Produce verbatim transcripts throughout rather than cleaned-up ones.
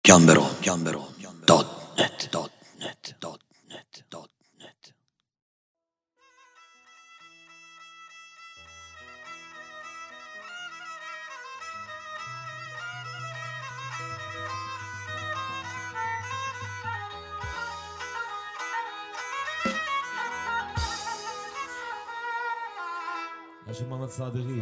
گمبرو گمبرو دات نت دات نت دات نت دات نت. هاشم محمد صادقی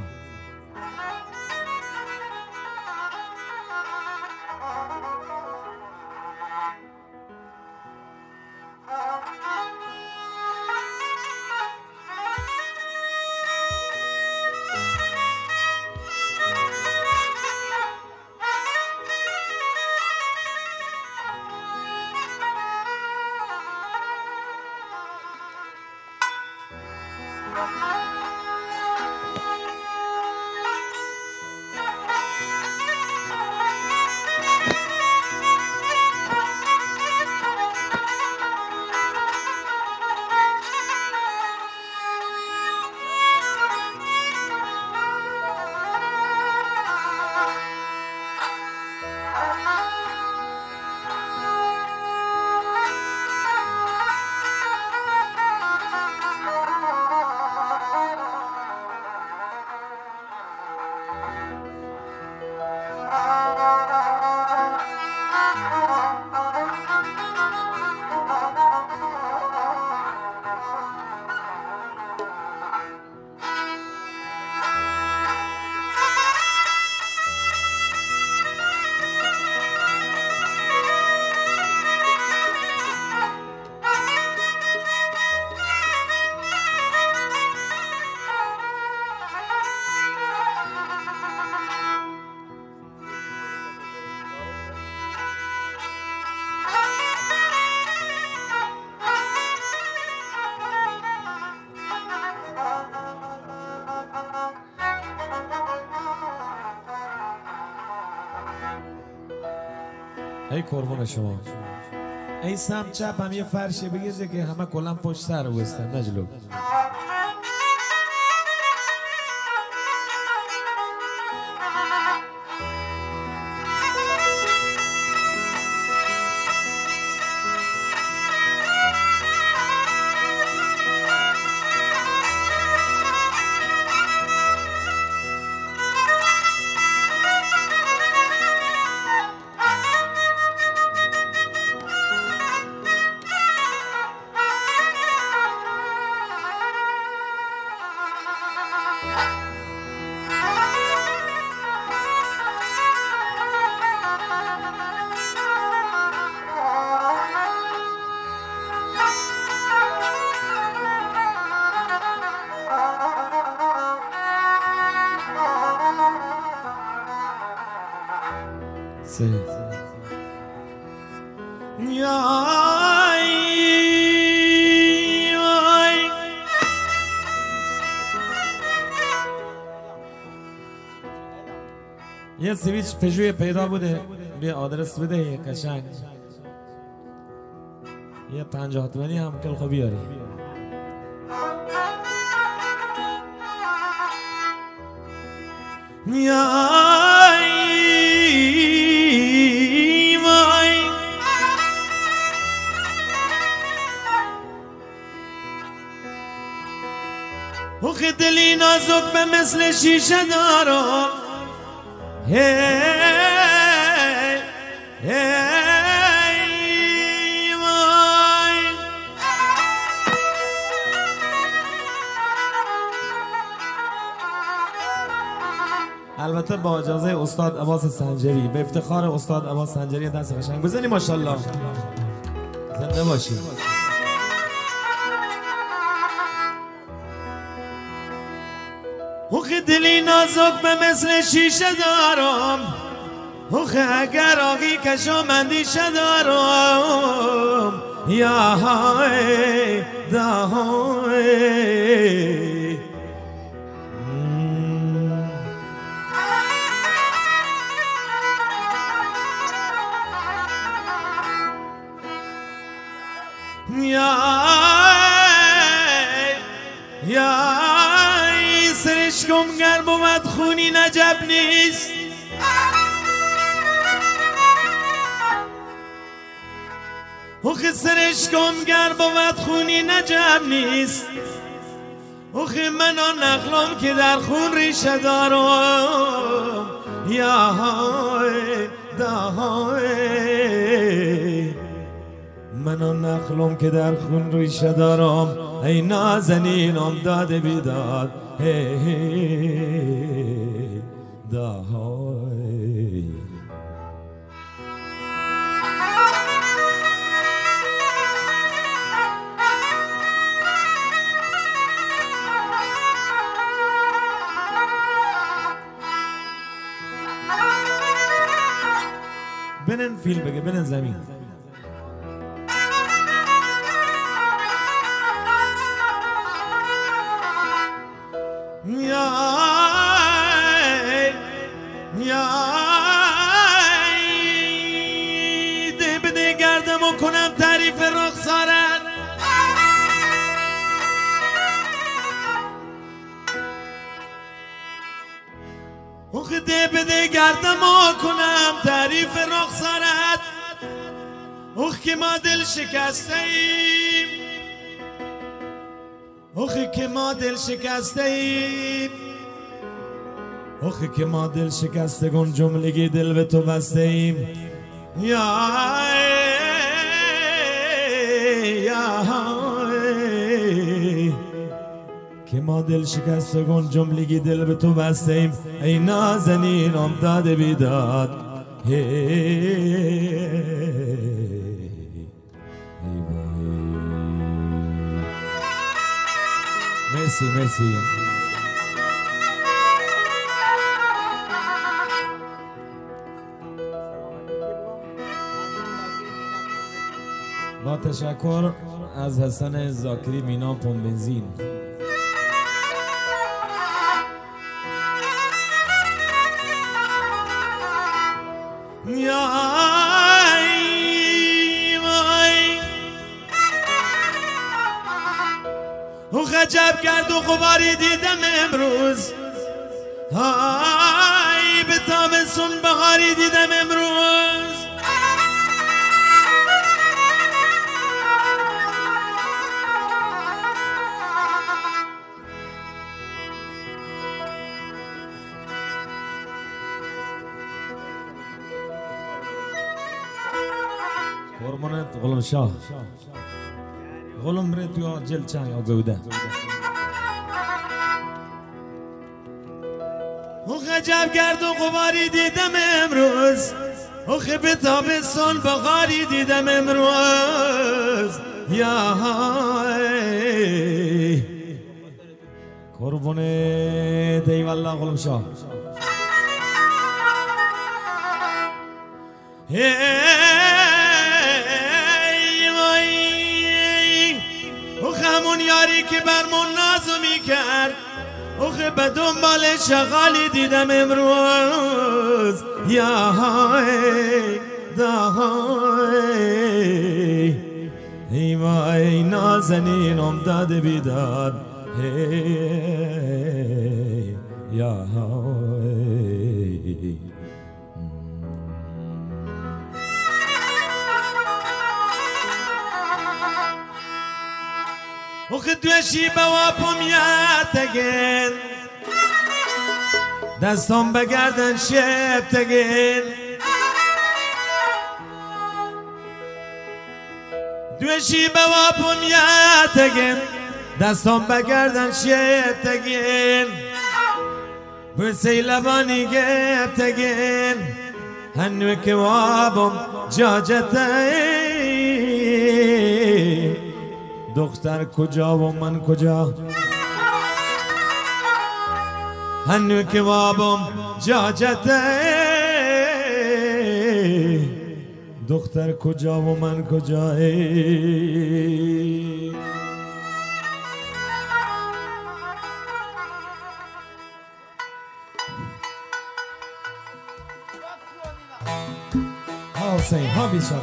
ای قربون شما. این سمت چپ هم یه فرشه بگیرده که همه کلا پشت سر رو بستن نجلو. یه سویچ پژوی پیدا بوده به آدرس بده یه قشنگ یه پنجاه تومانی هم کل خوب بیاری. و دلی نازک به مثل شیشه دارم. هی هی وای البته با اجازه استاد عباس سنجری، به افتخار استاد عباس سنجری دست قشنگ بزنی ماشاءالله. زنده باشی. اوخ دلی نازک به مثل شیشه دارم. اوخ اگر آقی کشامندیشه دارم. یا های دای یا یا سرشکم گر بود خونی نجب نیست. اوخی سرش کمگر بود خونی نجم نیست اوخی من آن نخلم که در خون ریشه دارم یا های داهای من آن نخلم که در خون ریشه دارم ای نازنینم داد بیداد هی هی داهای بنن فیل بگه بنن زمین یای یای ده بده گردم و کنم تعریف رخسارت اوخ ده بده گردم و کنم تعریف رخسارت اوخ که ما دل شکسته ایم اوخی که ما دل شکسته ایم اوخی که ما دل شکستگون جملگی دل به تو بسته ایم یا یا که ما دل شکستگون جملگی دل به تو بسته ایم ای نازنینم داد بیداد مرسی مرسی با تشکر از حسن زاکری مینا پون بنزین او خجب کرد و غباری دیدم امروز های به تابستون بهاری دیدم امروز قربونت غلام شاه غلام ره تو جل چنگ آگوده او خجب کرد و غباری دیدم امروز او خب تابستان بهاری دیدم امروز یا های قربونت ای والله غلام شاه همون یاری که برمون نازو میکرد اوخه به دنبال شغالی دیدم امروز یا های داهای ای وای نازنینم داد بیداد هی یا های اوخ دوشی بوابم یادگن دستم بگردن شبتگن دوشی بوابم یادگن دستم بگردن شبتگن بسی لبانی گبتگن هنو که وابم جاجتگن دختر کجا و من کجا هنو که وابم جاجته دختر کجا و من کجا ها حسین ها بیشتر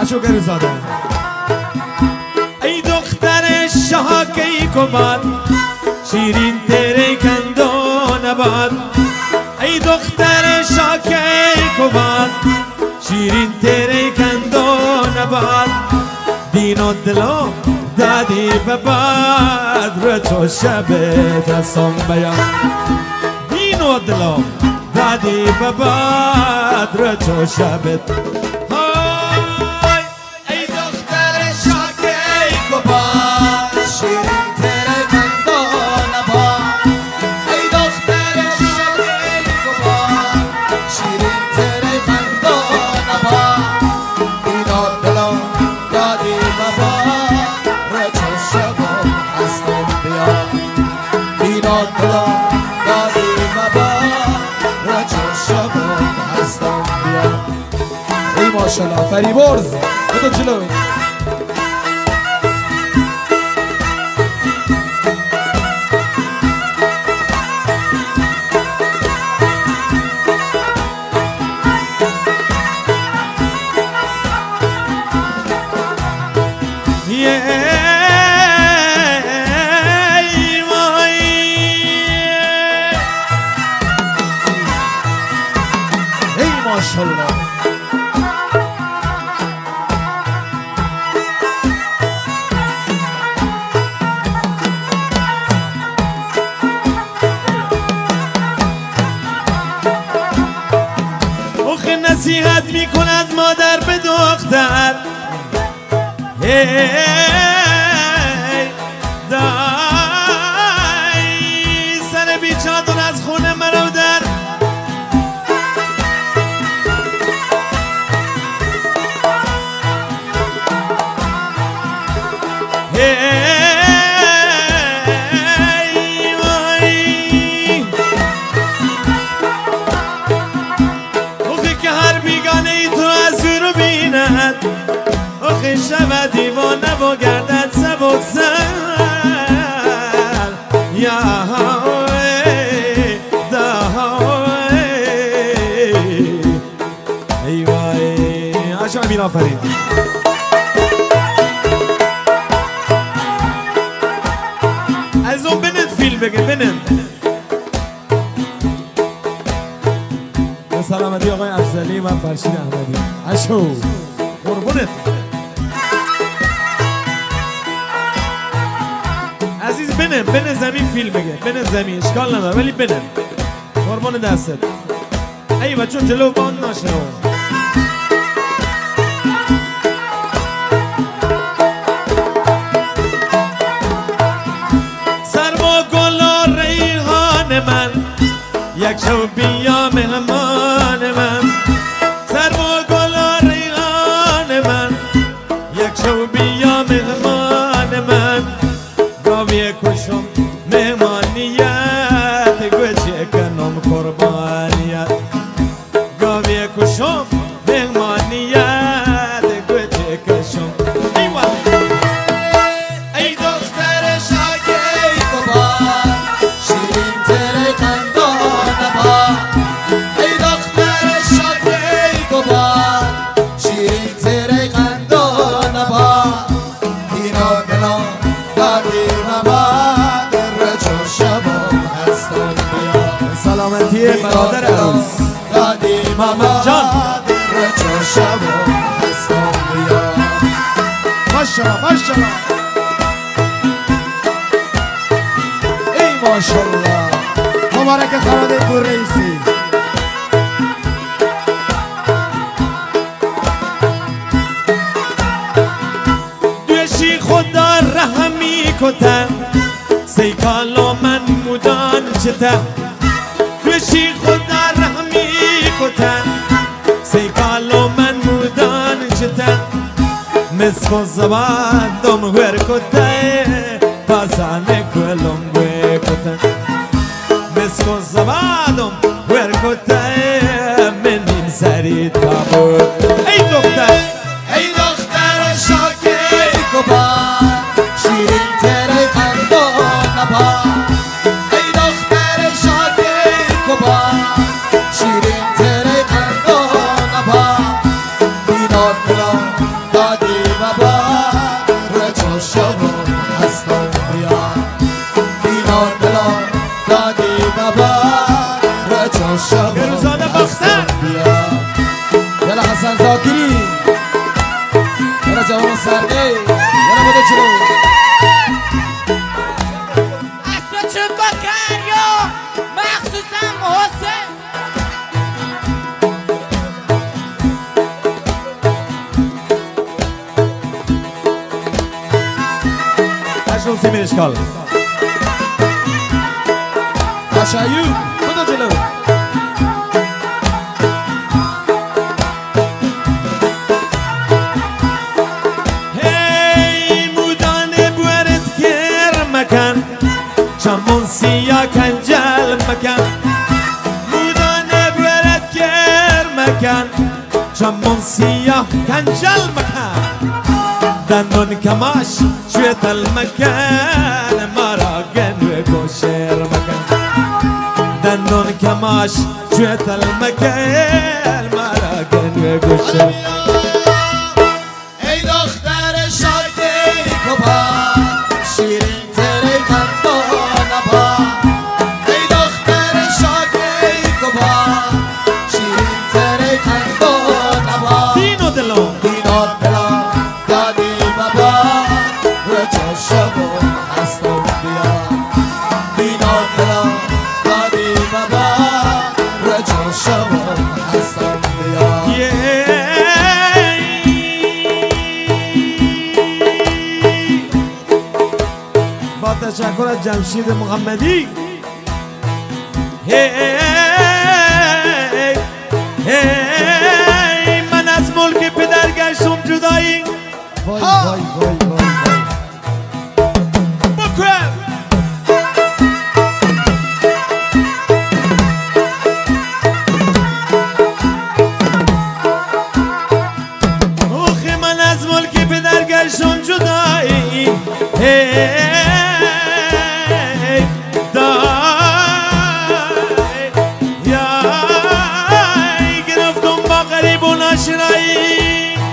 اشوگری زاده ای دختر شاکی کباد شیرین تیره کندو نباد ای دختر شاکی کباد شیرین تیره کندو نباد دین و دلو دادی بباد رچو شب دستم بیاد دین و دلو دادی بباد رچو شب ای دختر شاکی کباد شیرین تیره کندو نباد ای دختر شاکی کباد شیرین تیره کندو نباد دینا دلو دادی بباد رچو شبو هستم بیاد دینا دلو دادی بباد رچو شبو هستم بیاد ای ماشالله فریبرز بودو جلو ای ماشالله نصیحت میکند مادر به دختر هی دای سر بیچادر از خونه مرو در شب دیوانه و گردد سبک سر یا دای ای وای عشق امین آفرین از اون بنت فیلم بگه بنت به سلامتی آقای افضلی و فرشید احمدی اشو قربونت عزیز بنم بنم زمین فیلم بگه بنم زمین اشکال نداره ولی بنم قربان دستت ای بچه جلو بان ناشه سرما گل و ریحان من یک شو بیا مهمان من سرما گل و ریحان من یک شو بیا مهمان من گاوی کشم مهمانیت گوچه کنم قربانیت گاوی کشم مهمانیت گوچه کشم ای دختر شاکی کباد شیرین تیره کندو نباد ای دختر شاکی کباد شیرین تیره کندو نباد دینا دلو دادی مباد رچو شبو هستم بیاد سلامتی برادر عروس دادی محمد جان رچو شبو هستم بیاد ماشالله ماشالله ای ماشالله مبارک خانواده پور رئیسی دوشی خدا رحمی کتن سیکالو من مودان چتا دوشی خدا رحمی کتن سیکالو من مودان چتا مسکو زبان دم هر کتای پاسانه کلم گوی کتن مسکو زبان دم هر کتای منیم سری تابو ای دختر ای دختر شاکی کباد شیرین تیره کندو نباد ای دختر شاکی کباد شیرین تیره کندو نباد دینا دلو شانسی میرشکال تشیو خدا جلو هی مودان بورد گر مکن چمون سیاه کنجل مکن مودان بورد گر مکن چمون سیاه کنجل مکن دندون کماش شوی تل مکن مرا گنو گوشر مکن دندون کماش شوی تل مکن مرا گنو گوشر ای دختر شاکی کبا شیرین تره خندان با ای دختر شاکی کبا شیرین تره خندان با دینو دلو دینو دلو دادی بابا رجا شبو هستم بیا دینو دلو دادی بابا رجا شبو هستم بیا با تشکر از جمشید محمدی هی هی من از ملک پدر گشتم جدایی وای وای وای وای بکرم اوخی من از ملک پدر گشتم جدایی هی شرایی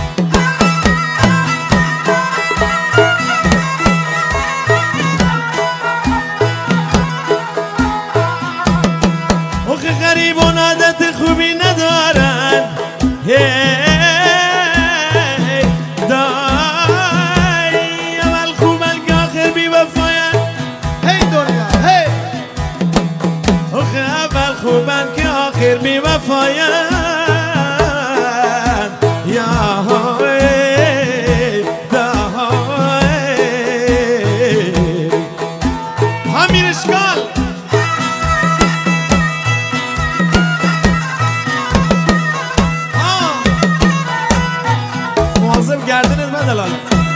اوخ غریبان عادت خوبی ندارن هی دای اول خوبن که آخر بی وفاین هی دنیا هی اوخ اول خوبن که آخر بی وفاین گردنت من دلال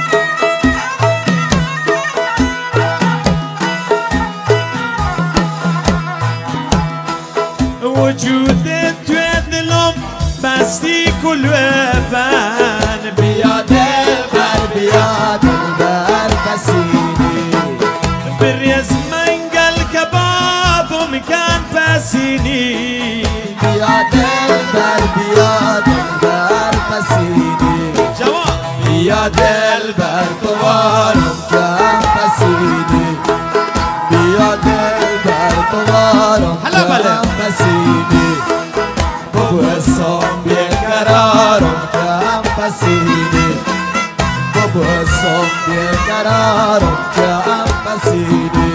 وجود توی دلم بستی کلوبن بیا دلبر بیا دلبر پسینی بریز منگل کبابم کن پسینی بیا دلبر بیا دلبر پسینی جوان بیا دلبر دوارم کن پسینی بیا دلبر دوارم هلا بله. کن پسینی بابو حسام بیقرارم کن پسینی بابو حسام بیقرارم کن پسینی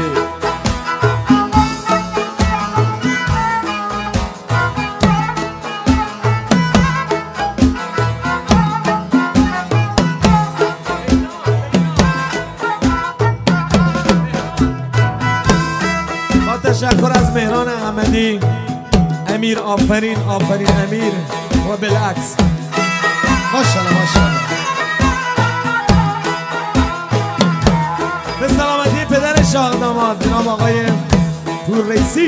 تشکر از مهران احمدی امیر آفرین آفرین امیر و بالعکس ماشاءالله ماشاءالله به سلامتی پدر شاه داماد جناب آقای پور رئیسی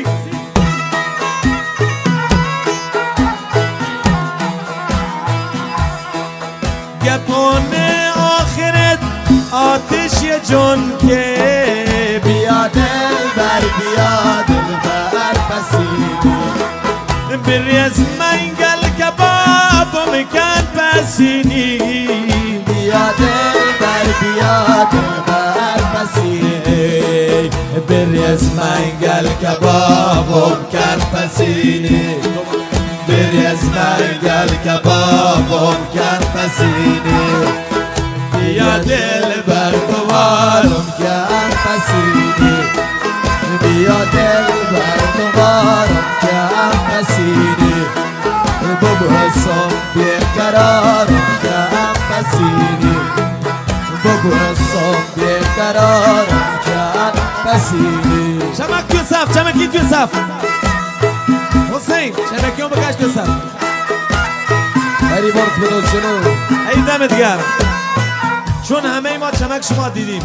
گپان آخرت آتش جون که بیا دلبر بیا دلبر پسینی بریز منگل کبابم کن پسینی بیا دلبر بیا دلبر پسینی بریز منگل کبابم کن پسینی بریز منگل کبابم کن پسینی بیا دلبر دوارم کن پسینی بیا دلبر دوارم کن پسینی بابو حسام بیقرارم کن پسینی بابو حسام بیقرارم قرارم کرد پسینی. چمک تو صف، چمکی تو صف. حسین چمکی هم بکش تو صف. بری بارت بدو جلو. ای دمت گرم. چون همه ما چمک شما دیدیم.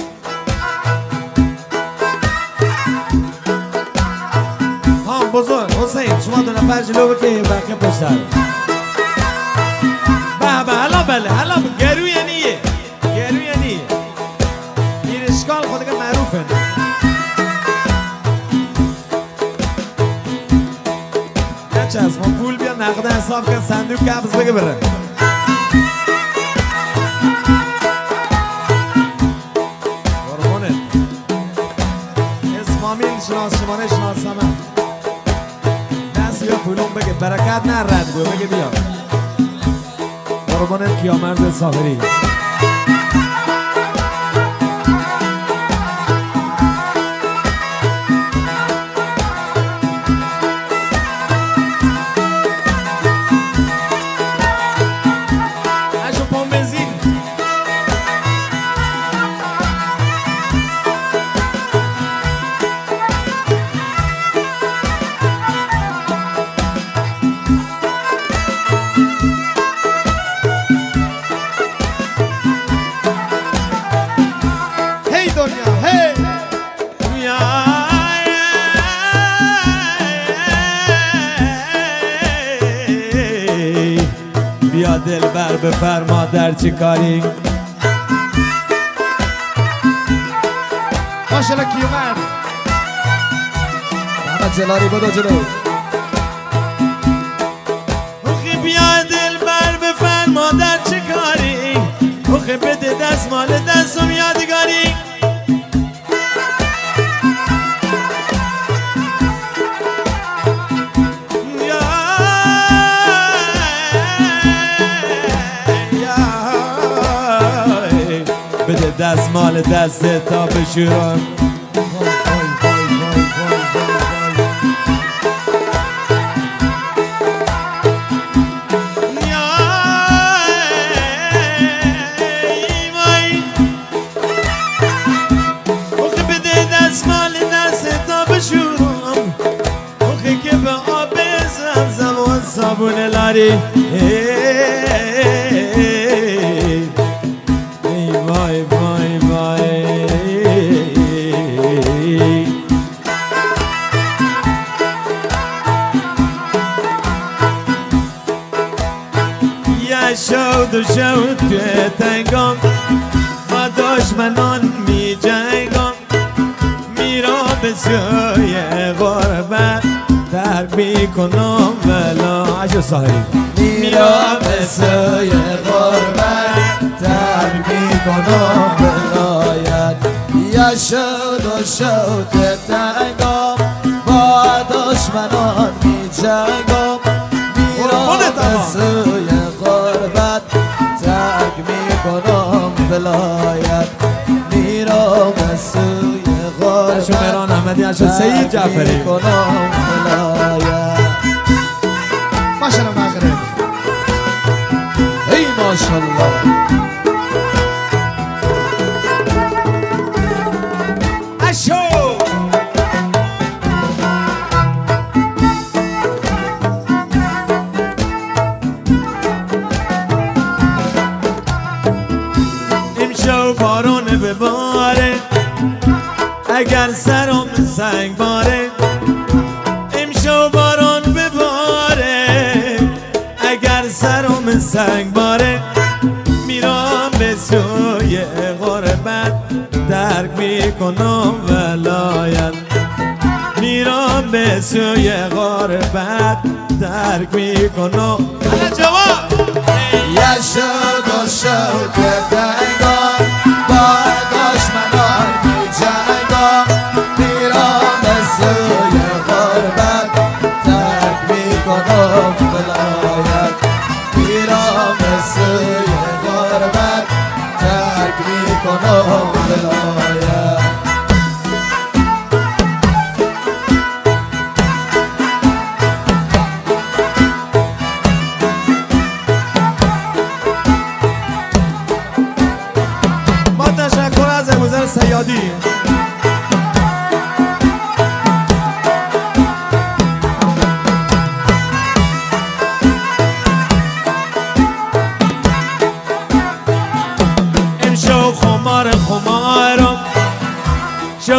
ها بزرگ حسین شما دو نفر جلو بکی بقیه پشت سر. به به حالا بله حالا گرو یعنیه گرو یعنیه این اشکال خودگه معروفه. نچه از ما پول بیا نقده حساب کن صندوق قبض بگه بره. قربونت اسمامیل شناس شمانه شناسمه دست بیا پولون بگه برکت نه رد گوه بگه بیا. قربانت کیامرد ساغری. اشو پام بنزین. بیا دلبر بفرما در چی کاری. ماشاءالله کیومرد. محمد جلاری بدو جلو. اوخی بیا دلبر بفرما در چی کاری. اوخی بده دست مال دستم یادگاری. بده دست مال دست تا بشورم. اوخی بده دست مال دست تا بشورم. اوخی که به آب زمزم و صابون لاری. وای وای وای یه شود و شود توی تنگام با دشمنان می جنگام. میرم به سوی غربت ترک می کنم ولا عشو ساحلی. میرم به سوی غربت ترک می کنم ولایت. یا شد و شد تنگام با دشمنان می جنگام. میرم به سوی غربت ترک می کنم ولایت. میرم به سوی غربت اشو مهران احمدی اشو سید جعفری. کنم ولایت. ماشاءالله مغرب. ای ماشاءالله. اشو امشو بارون بباره اگر سرم سنگ باره. امشو بارون بباره اگر سرم سنگ باره. میرم به سوی غربت درک میکنم ولایت. میرم به سوی غربت درک میکنم. حالا جواب یا شد و شد تنگام با دشمنان می جنگام. میرم به سوی غربت ترک می کنم ولایت. میرم به سوی غربت ترک می کنم ولایت.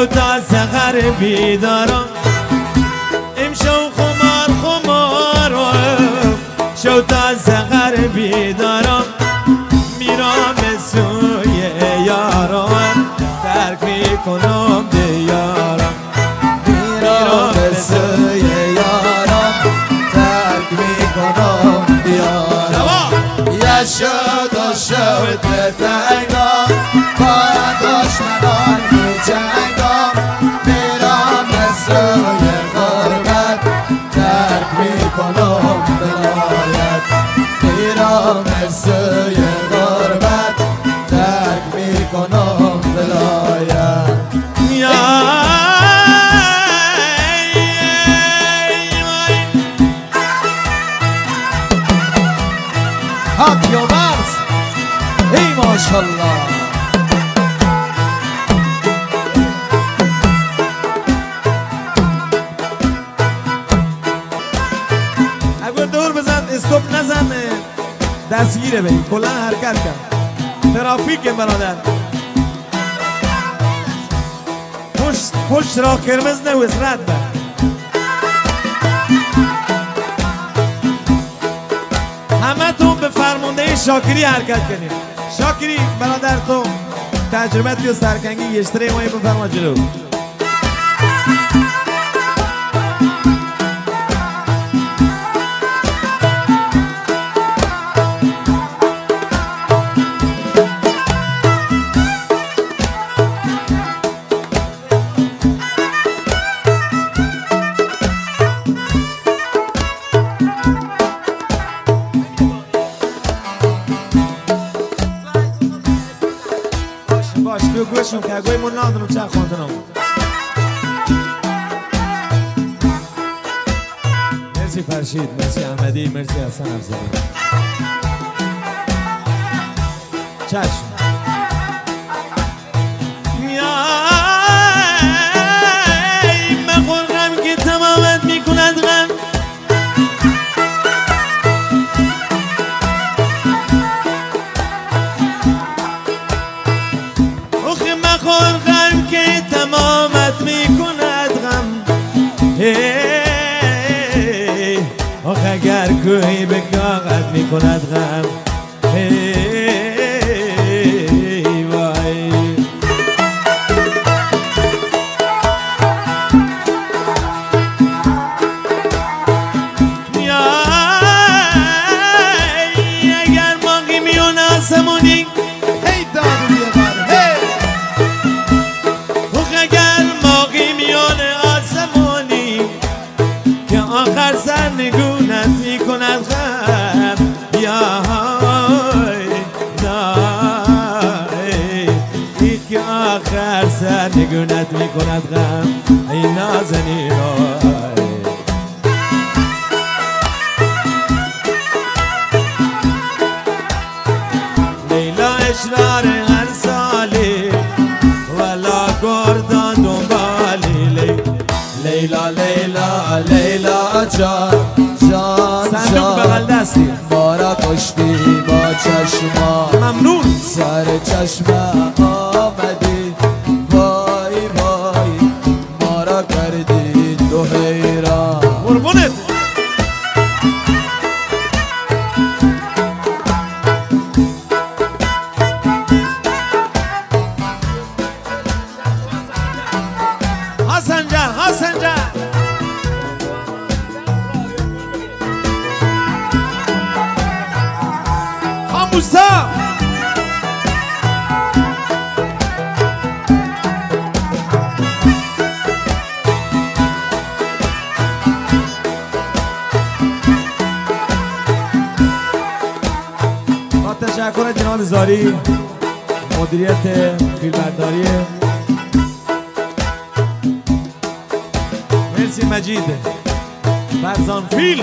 تا سحر بیدارم امشو خمار خمارم شو تا سحر بیدارم میرم سوی یارم ترک میکنم دیارم میرم سوی یارم ترک میکنم دیارم یه شد و شد تنگام با دشمنان می جنگام میرم سوی غربت ترک میکنم ولایت میرم سوی غربت ترک میکنم ولایت حق یا مرز ای ماشالله اگه دور بزن استوب نزن دستگیره بگی کلا حرکت کن ترافیک برادر پشت پشت را قرمز نویس رد بر همه تو به فرمانده شاکری حرکت کنید شاکری برادر تو تجربتی و سرکنگی یشتره مایی بفرما جلو باش بیا گوشم که اگوی من نادنم چه خواندنم مرسی فرشید مرسی احمدی مرسی حسن افزاری چشم من خورم که تمامت میکند غم خورم که تمامت میکند غم آخ اگر کوهی به کاغت میکند غم وای اگر ماقی میون آسمونی آخر سر نگونت میکند غم یا های دای ای که آخر سر نگونت میکند غم ای نازنین های لیلا اشرار هر سالی ولا گردان دنبالی لیلا لیلا لیلا جان جان صندوق بغل دستی ما را کشتی با چشما ممنون سر چشم آمدی وای وای ما را کردی تو حیران قربونت حسن جان حسن جان خاموسا با تشکر جناب زاری مدیریت فیلمبرداری مرسی مجید فرزان فیلم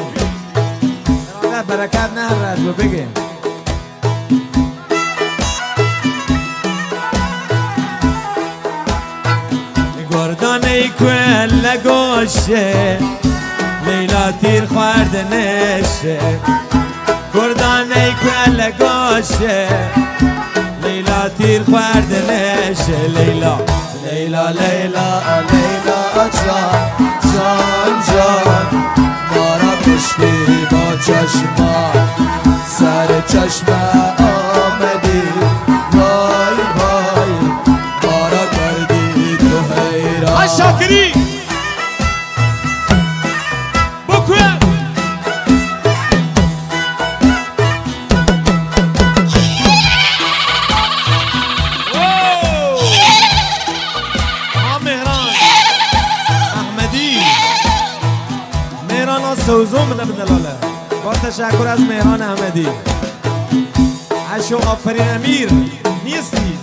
برکت نهرد و بگه گردانه کل گوشه لیلا تیر خورد نشه گردانه کل گوشه لیلا تیر خورد نشه لیلا لیلا لیلا لیلا جان جان جان ما را کشتی با چشمان سر چشم آمدی وای وای ما را کردی تو حیران شاکری بکوه سوزون بده بدلاله با تشکر از مهران احمدی اشو آفرین امیر نیستی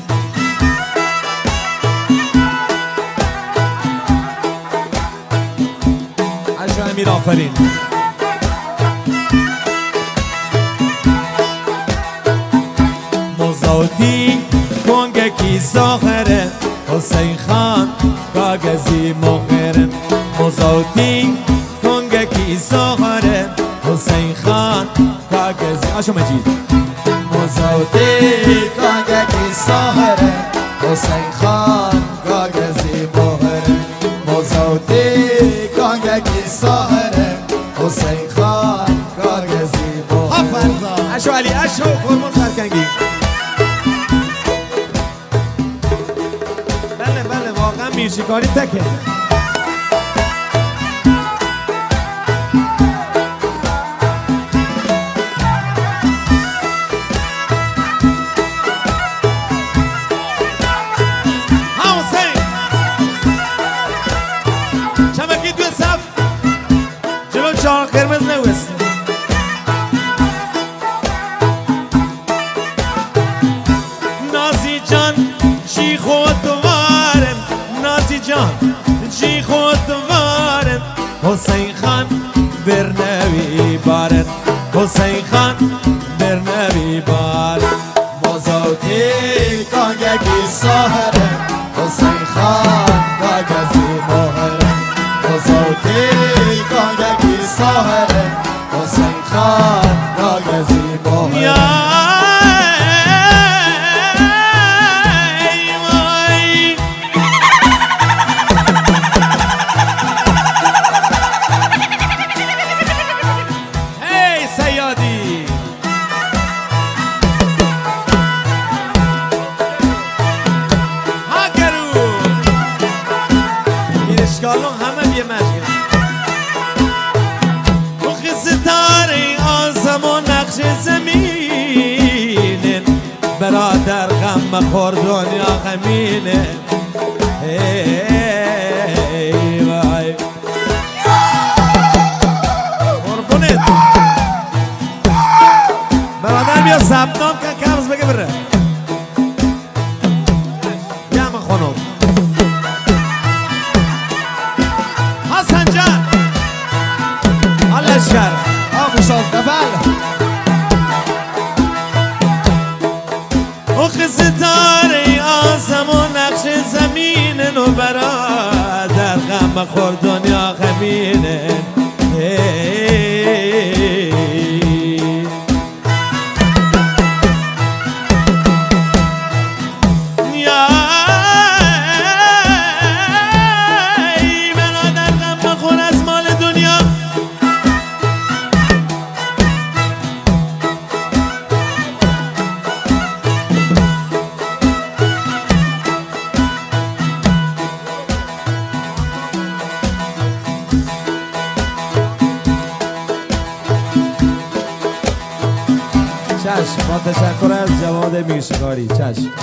اشو امیر آفرین مزاوتی کنگه کی ساخره حسین خان کاغذی مخره مزاوتی کی ساخره حسین خان کاغذی آشو مجید مزاوتی کانگه کی ساخره حسین خان کاغذی مهره مزاوتی کانگه کی ساخره حسین خان کاغذی مهره اشو علی اشو فرمون سرکنگی بله بله واقعا میرشکاری تکه قرمز نوست نازی جان چی خود دوارم نازی جان چی خود دوارم حسین خان برنوی بارد حسین خان برنوی بارد مزاوتی کانگه کی ساخره حسین خان کاغذی مهره مزاوتی کانگه کی ساحره حسین خان کاغذی مهره هی سیادی ها گرو این اشکالون همه بیه مشکل ستاره آسمون نقش زمینه برادر غم مخور دنیا غمینه ای وای قربونت برادر بیا ثبت نام کن کمز بگه بره جمع خانم حسن جان الاشکر آقوشان قبل اخ ستاره آسمون نقش زمینه نو برادر غم خور دنیا غمینه برادر غم خور از مال دنیا چشم با تشکر از جواد میرشکاری چشم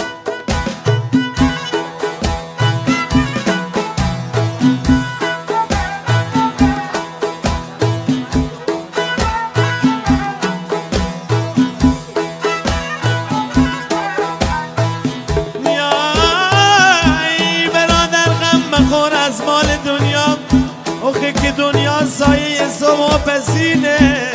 نیای برادر غم مخور از مال دنیا اوخه که دنیا سایه صبح پسینه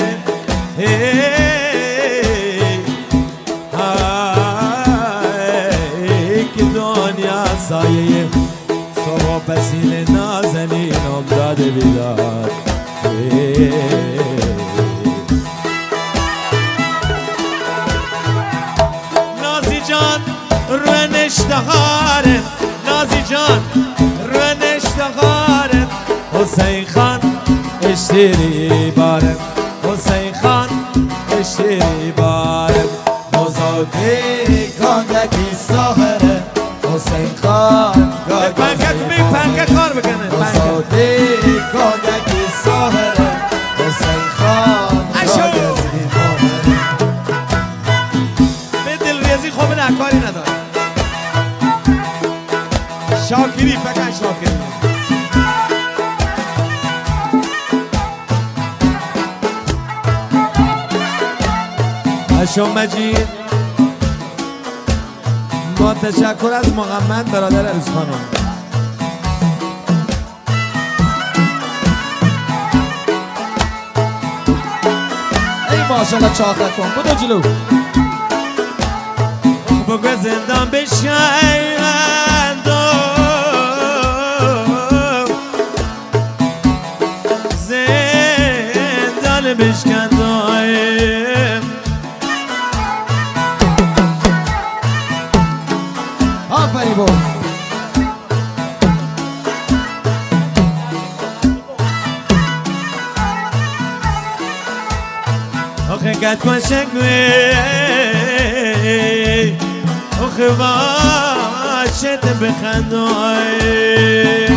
سایه صبح پسین نازنین امداد بیدار نازی جان رو نشتهاره نازی جان رو نشتغارم حسین خان اشتری بارم حسین خان اشتری بارم بزرگی کانگکی ساهره حسین خان پنکه می پنکه کار بکنه بزرگی کانگکی ساهره حسین خان گاگزی ماهره به دل ریزی خوب نه کاری نداره شاکری فقط شاکری اشو مجید با تشکر از محمد برادر عروس خانم ای ماشالله چاقه کن بودو جلو بگو زندان بشیند زندان بشکند آفری بود آخه گد کن شکوی آخه باشد بخندای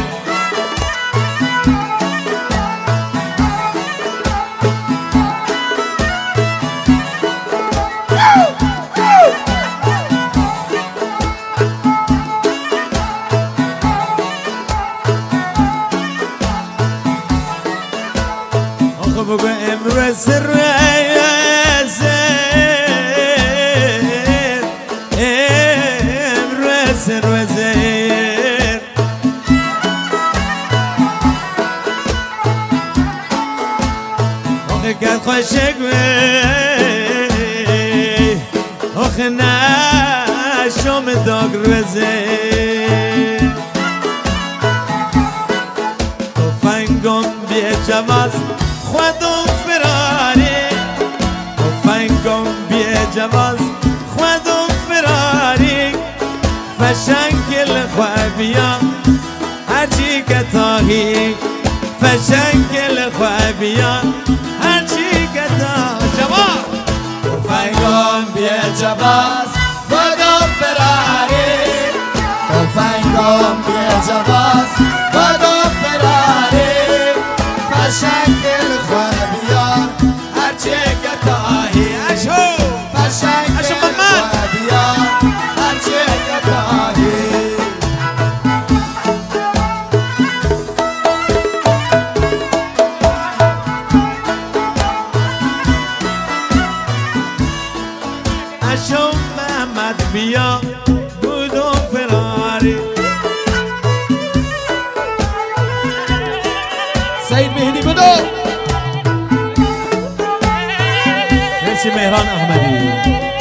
آخه بگو امروز روز امروز روز آخه گل خوشک آخه نشم داگ روزه تفنگم بیه جواز خودم فراری تفنگم بیه جواز خودم فراری فشنکل خوابیا هرچی که تاهی فشنکل خوابیا هرچی که تاهی جواز تفنگم بیه جواز خودم فراری تفنگم بیه جواز خودم فراری فشنکل خوابیا هرچی که تاهی اشو فشنکل خوابیا هرچی که تاهی اشو محمد بیا بودم فراری سید مهدی بدو مرسی مهران احمدی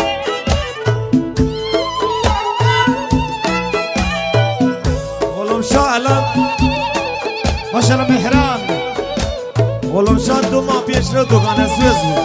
غلام شاه الان ماشالله مهران غلام شاه دو ماه پیش رو دکان سوز بود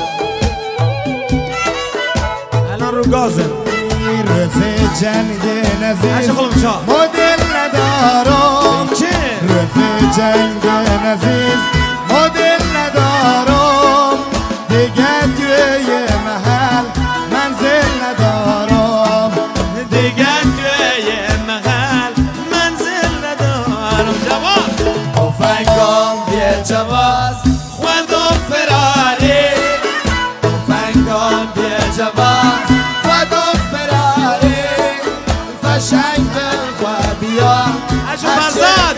الان رو گازه رز جنگ عشق نزیز غلام شاه مدل ندارم چه؟ رز جنگ نزیز مدل ندارم دیگه توی محل منزل ندارم دیگه توی محل منزل ندارم جوان تفنگم بیه جواز خودم فراری تفنگم بیه جواز خودم فراری فشنگ خوابیا اشو فرزاد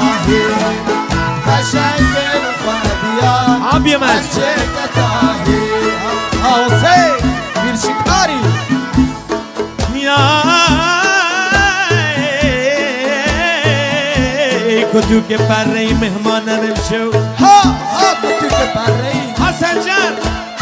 فشنگ خوابیا آبی من هرچه که تاهی حسین بیر شکاری میای کتو که پره مهمانم امشو ها ها تو که پره ای حسن جان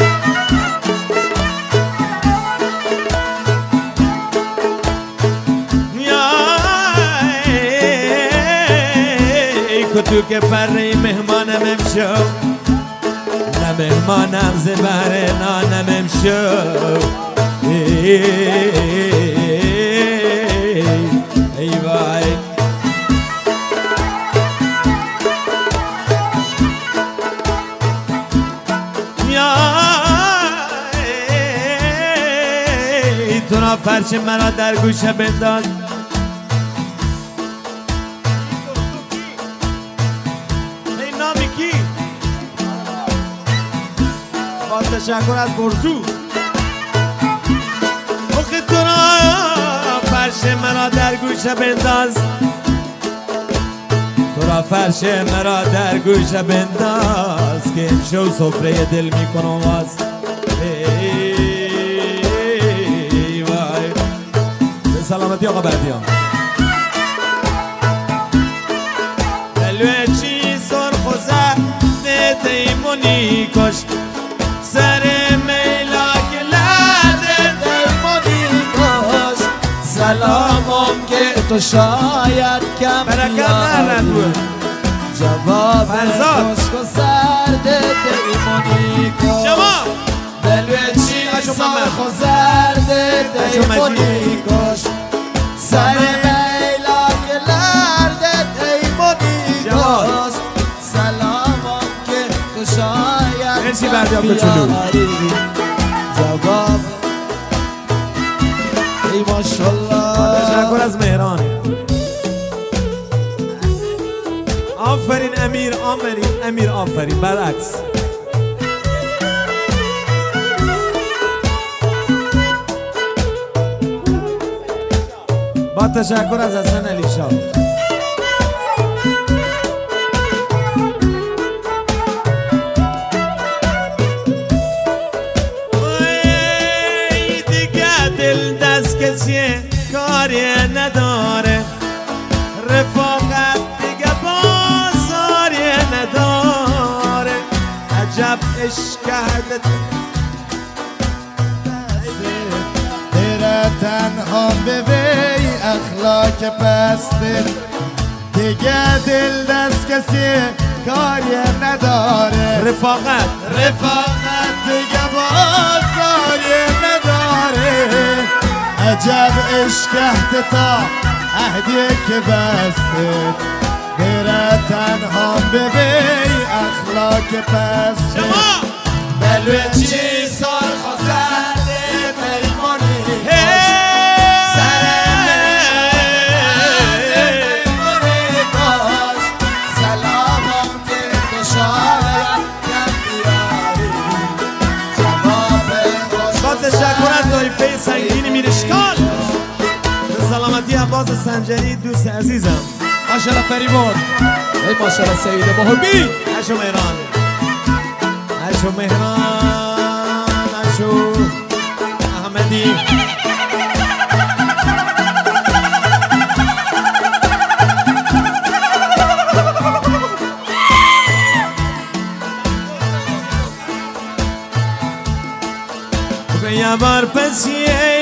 میای کتو که پره مهمانم امشو نه مهمانم زبر نانم امشو ای وای تو را فرش مرا در گوشه بنداز. این نامی کی؟ با تشکر از برزو. آخه تو را فرش مرا در گوشه بنداز، تو را فرش مرا در گوشه بنداز که امشو سفره دل میکنم باز. ای وای به سلامتی آقا بردیان. دلوه چی سرخ و زرد دیمونی کش، سر میلاک لرد دیمونی کش. سلامم که تو شاید کم بیاری، جواب خشک و سرد دیمونی کش. دلوه چی سرخ و زرد دیمونی کش، سر میلاک لرد دیمونی کش. سلامم که تو شاید کم بیاری، جواب ای ماشالله. تشکر از مهران. آفرین امیر، آفرین امیر، آفرین. برعکس با تشکر از حسن علی شاه. دیگه دل دست کسی کاری نداره، رفاقت دیگه بازاری نداره. عجب عشق کرده دیره تنها به وی اخلاق پسته، دیگه دل دست کسی کاری نداره. رفاقت رفاقت دیگه باز کاری نداره. عجب عشق تا عهدی که بسته، دیره تنها به وی اخلاق پسته. دلوه چی سرخ و زرد دیمونی کش، سر دیمونی کش. سلامم که تو شاید کم بیاری، جواب با خشک و تشکر از سرد طایفه سنگین میرشکال. به سلامتی عباس سنجری دوست عزیزم. ماشالله فریبون. ای ماشالله سید محبی. اشو مهران، اشو مهران، اشو احمدی. یه بار پسیه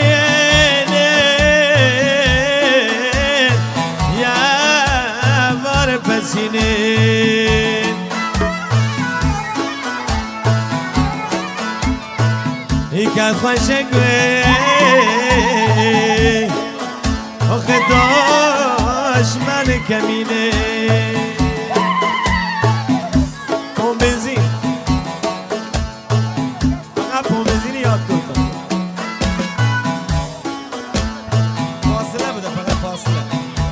پسینه ای که خوشگوه آخه داشت من کمینه. پون بنزین فقط پون بنزین یاد کن. فاصله بده، فقط فاصله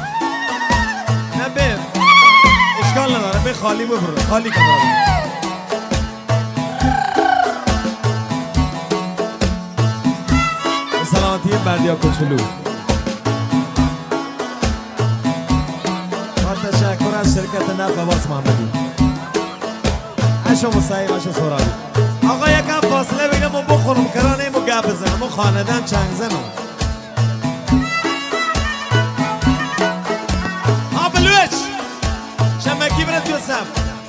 نه بر اشکال نداره. به خالی ببره، خالی کن. سلامتی بردیا کوچولو. با تشکر از شرکت نفت عباس محمدی. اشو مصیب، اشو سورابی. آقا یکم فاصله بگم و بخورم کرانه ایمو گپ بزنم و خاندن چنگ زنم. ها بلوچ شمکی بره تو صف.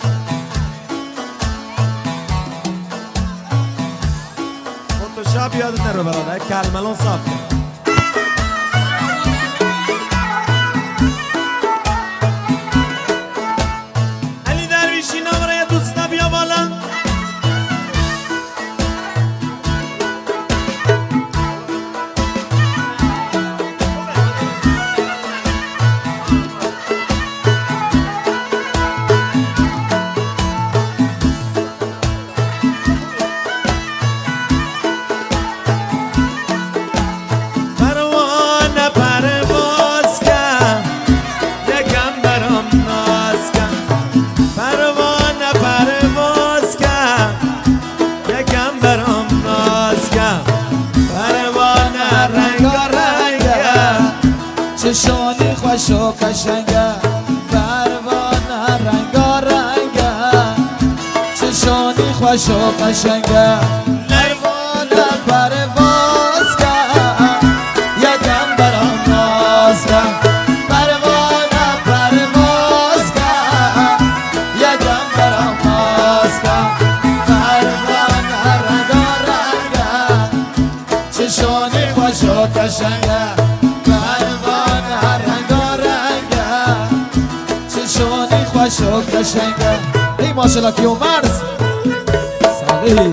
فوتوشاپ یادت نرو برادر، کلملون صاف کن. علی درویشی نامره دوستا بیا بالا. خوش و قشنگه پروانه رنگا رنگه چشانی خوش و قشنگه پروانه پرواز کرد یکم برام ناز کرد پروانه پرواز کرد یکم برام ناز کرد پروانه رنگا رنگه چشانی خوش و قشنگه پروانه رنگا رنگه چشانی خوش و قشنگه ای ماشالله کیومرز صالحی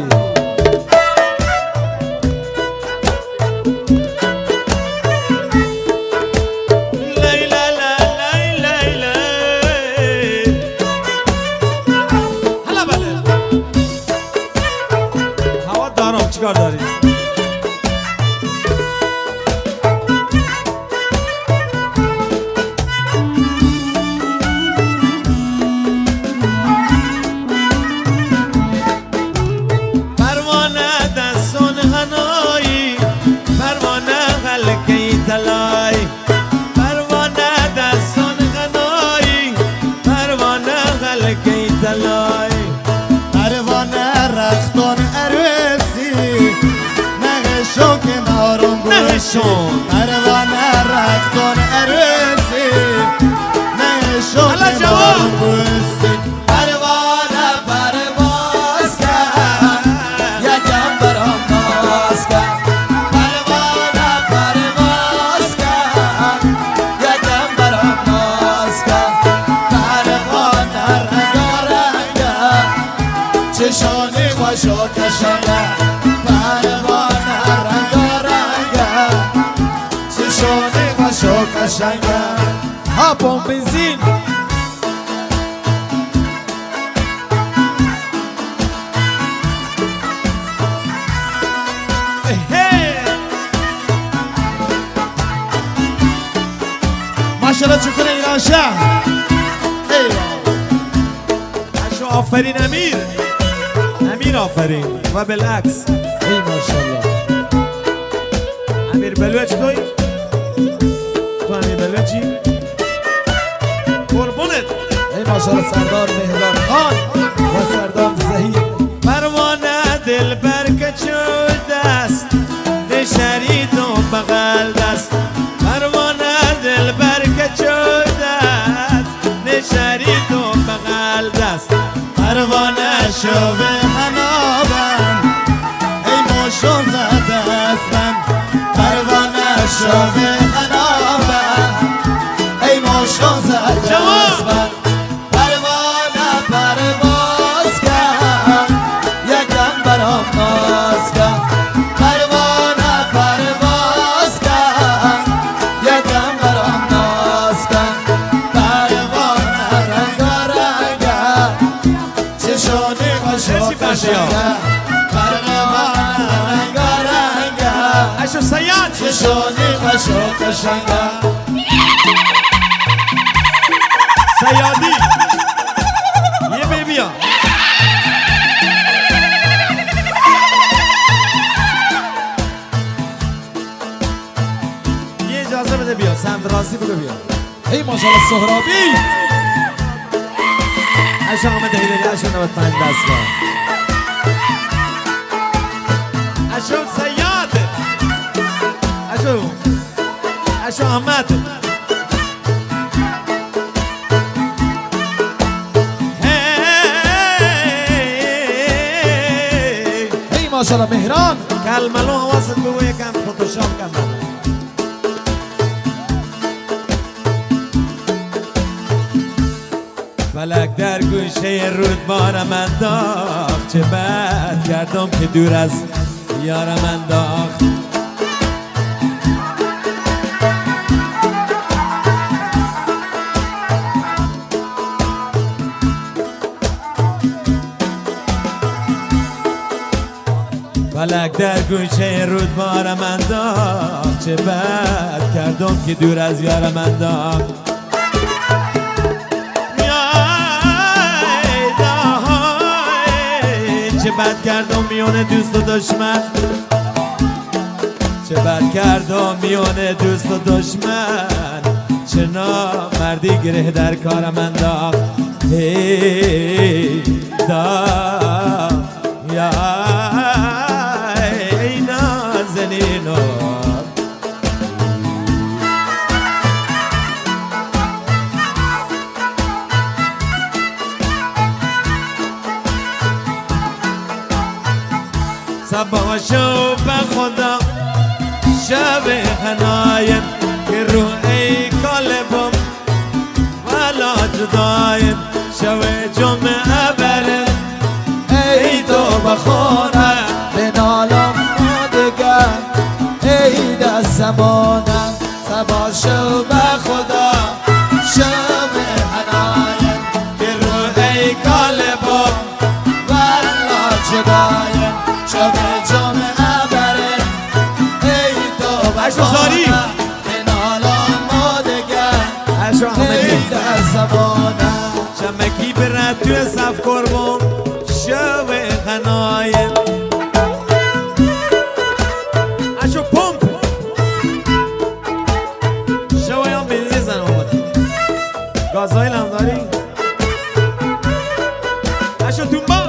چیکار داری؟ پروانه دستان هنایی پروانه حلقه طلایی پروانه دستان هنایی پروانه حلقه طلایی پروانه رختان عروسی نغشو کنارم نغشون پروانه رختان عروسی نغشو کنارم بوستی پروانه پرواز کرد یکم برام ناز کرد پروانه پرواز کرد یکم برام ناز کرد پروانه رنگا رنگه چشانی خوش و قشنگه پروانه رنگا رنگه چشانی خوش و قشنگه ها پمپ بنزین ماشالله چکونه ایران شهر اشو آفرین امیر امیر آفرین و بالعکس ای ماشالله امیر بلوچ توی تو امیر بلوچی قربونت ای ماشالله سردار مهران خان و سردار زهیر پروانه دل برکه چود است نشرید و بغل دست پروانه دل برکه چود است نشرید و بغل دست پروانه شو به هنابم ای موشون زده است من پروانه شو به هنابم ای موشون زده است من پروانه پرواز کرد یکم برام ناز کرد پروانه پرواز کرد یکم برام ناز کرد پروانه رنگا رنگه چشانی خوش و قشنگه پروانه رنگا رنگه اشو سیاد چشانی خوش و قشنگه سیادی یه بی بیا یه اجازه بده بیا سمت راستی بگو بیا ای ماشالله سهرابی اشو آمد هیدری اشو نوت پنج دست با اشو سیاد اشو اشو احمد ای ماشالله مهران کلملو حواست بگو یکم فتوشاپ کردم فلک در گوشه رودبارم انداخت چه بد کردم که دور از یارم انداخت فلک در گوشه رودبارم انداخت چه بد کردم که دور از یارم انداخت چه بد کردم میونه دوست و دشمن چه بد کردم میونه دوست و دشمن چنا مردی گره در کار من دا ای دا یا ای نازنینو صبا شو به خدا شب حنایم که رو ای کالبم ولا جدایم شب جمعه بره ای تو بخونه به نالم مادگر ای دست زمانم سبا شو به خدا شب حنایم که رو ای کالبم ولا جدایم شب جمعه بره ای تو بخونه به نالم مادگر اشو احمدی ای دست زمانم چمکی برد توی صف کربم شو غنایم اشو پمپ شو یا بنزین زن آمد گازایل هم داری اشو تومبا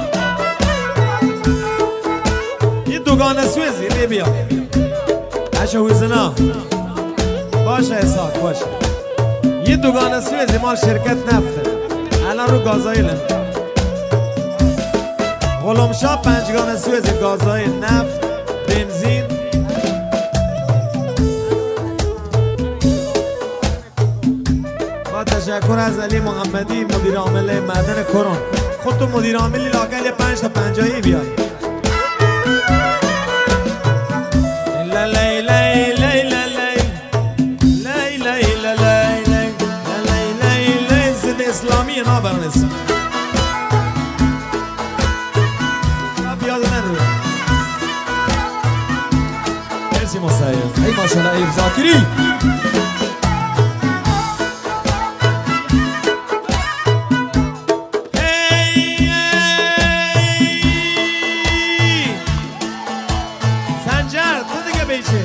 یه دوگانه سویزی بیا بیا اشو حوزنا باشه اساق باشه یه دوگانه سویزی مال شرکت نفته الان رو گازایل غلامشا پنجگانه سویزی گازایل نفت بنزین با تشکر از علی محمدی مدیر عامل معدن کرون خود تو مدیر عاملی لااقل یه پنج تا پنجایی بیای لی لی لی لی لی لی لی لی زد اسلامی نا برنس بیاد من رو مرسی مصیف ای ماشالله ای زاکری سنجر تو دیگه بیچه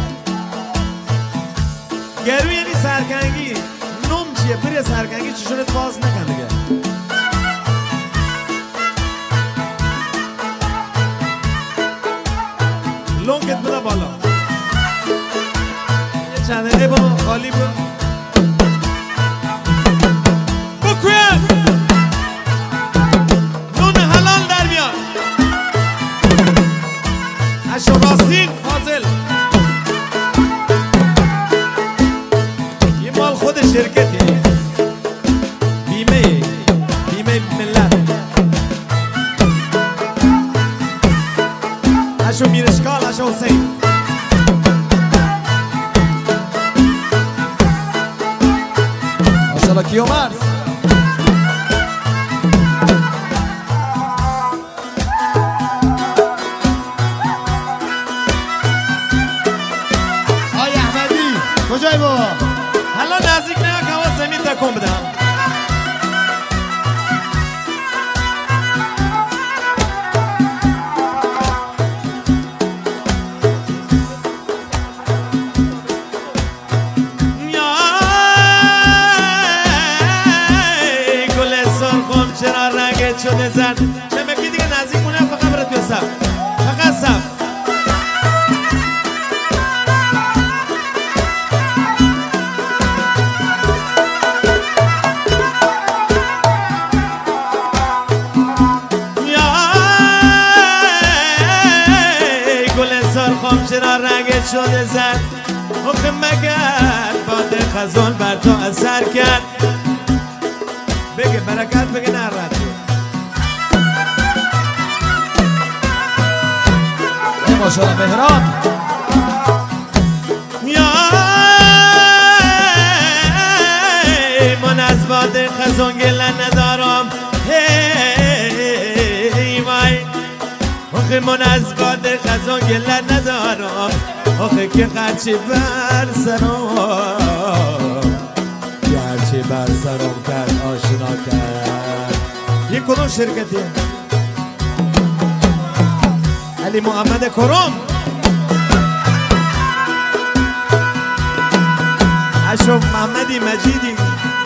گرو یعنی سرکنگی نوم چیه پری سرکنگی چشونت باز نکن دیگه لونگت بده بالا یه چند دقیقه با خالی با بکویم نون حلال در بیار اشو راستین فاضل یه مال خود شرکتی بیمه بیمه ملت اشو میرشکال اشو حسین ماشالله کیومرز آی احمدی کجای بابا؟ حالا نزدیک نیا که آواز زمین تکون بدم یای گل سرخم چرا رنگت شده زرد چمکی دیگه نزدیک مونه فقط بره توی صف فقط صف سرخم چرا رنگت شده زد آخه مگر باد خزان بر تو اثر کرد بگه برکت بگه نرد ای ماشالله مهران یای من از باد خزان گله ندارم هی وای آخه من از باد خزان گله ندارم آخه که خرچی بر سرم گرچی بر سرم کرد آشنا کرد یک کدوم شرکتی علی محمد کرم اشو شو محمدی مجیدی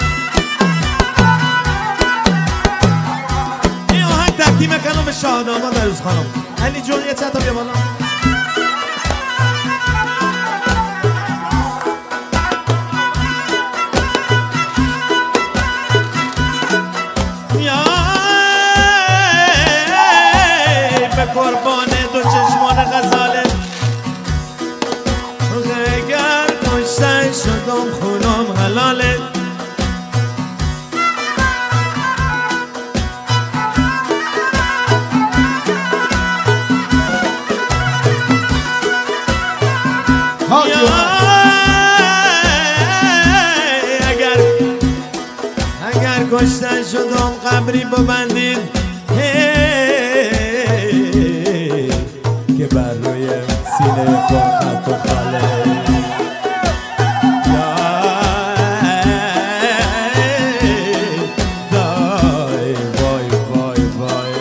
این آهنگ تقدیم کنم به شاه داماد عروس خانم. علی جون یه چند تا بیا بالا. قربان دو چشمان غزاله اگر کشتن شدم خونم حلاله اگر اگر کشتن شدم قبری ببندید که بر روی سینه پر خط و خاله دای وای وای وای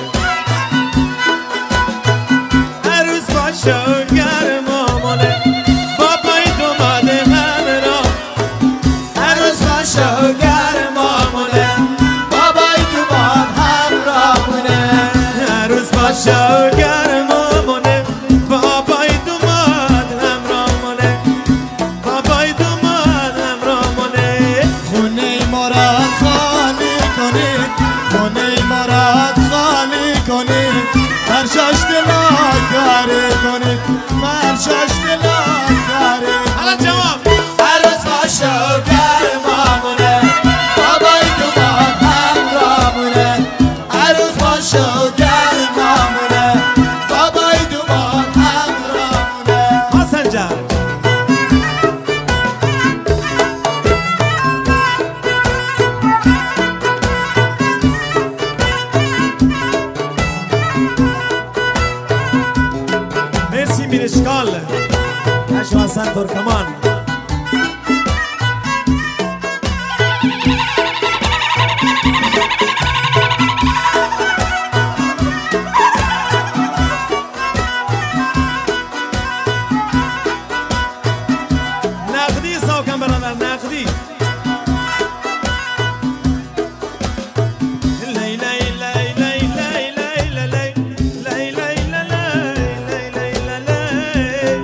عروس باشه و گرمامونه بابای دوماده همه را عروس باشه و گرمامونه بابای دوماد همراهمونه عروس باشه و گرمامونه بابای دوماد همراهمونه بابای دوماد همراهمونه خونه ما را خالی کنید خونه ما را خالی کنید فرشاش دلا کاری کنید فرشاش دلا کاری حالا جواب عروس باشه و گرمامونه بابای دوماد همراهمونه عروس باشه و گرمامونه بابای دوماد همراهمونه حسن جان مرسی میرشکال اشو حسن ترکمان نقدی ساکن برادر نقدی لی لی لی لی لی لی لی لی لی لی لی لی لی لی.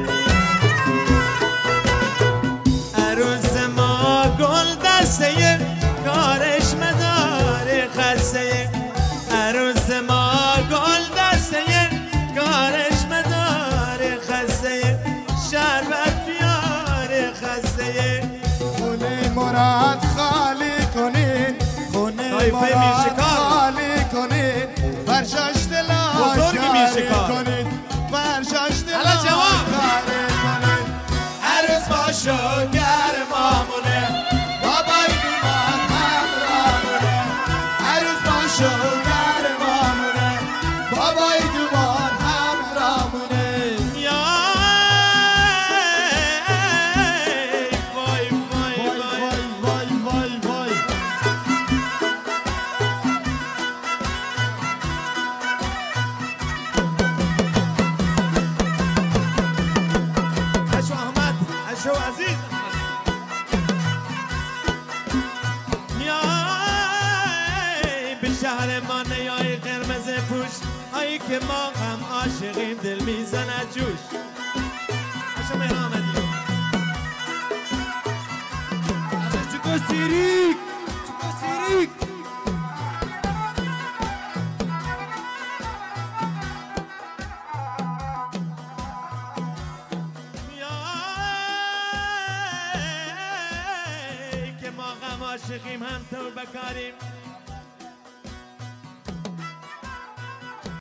عروس ما گل دسته کارش مدار خسته عروس ما گل دسته کارش مدار خسته شربت بیار خسته خونه مراد خالی کنید خونه طایفه مراد میرشکار. خالی کنید فرشاش دلا بزرگ کاری میرشکار. کنید فرشاش دلا حالا جواب. کاری کنید عروس باشه و گرمامونه بابای دوماد همراهمونه عروس باشه و گرمامونه بابای دوماد همراهمونه یا وای وای وای وای وای وای وای وای اشو احمد اشو عزیز میای به شهر ما نیای قرمز پوش آیی که ما هم عاشقیم دل میزنه جوش اشو مهران آمدی Chico Sirik! Chico Sirik! میای که ما هم عاشقیم هم تو بکاریم